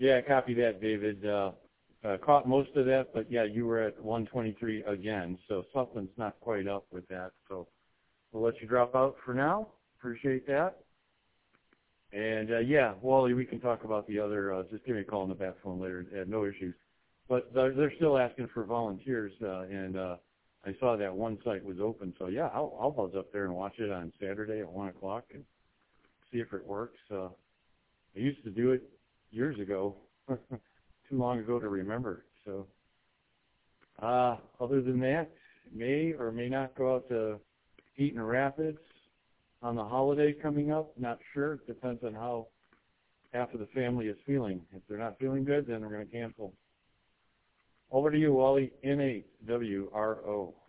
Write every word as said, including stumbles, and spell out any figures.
Yeah, copy that, David. Uh, uh, caught most of that, but yeah, you were at one twenty-three again, so something's not quite up with that. So we'll let you drop out for now. Appreciate that. And uh, yeah, Wally, we can talk about the other. Uh, just give me a call on the bat phone later. Uh, no issues. But they're, they're still asking for volunteers, uh, and uh, I saw that one site was open. So yeah, I'll, I'll buzz up there and watch it on Saturday at one o'clock and see if it works. Uh, I used to do it years ago, too long ago to remember. So, uh, other than that, may or may not go out to Eaton Rapids on the holiday coming up. Not sure. It depends on how half of the family is feeling. If they're not feeling good, then we're going to cancel. Over to you, Wally. N eight W R O.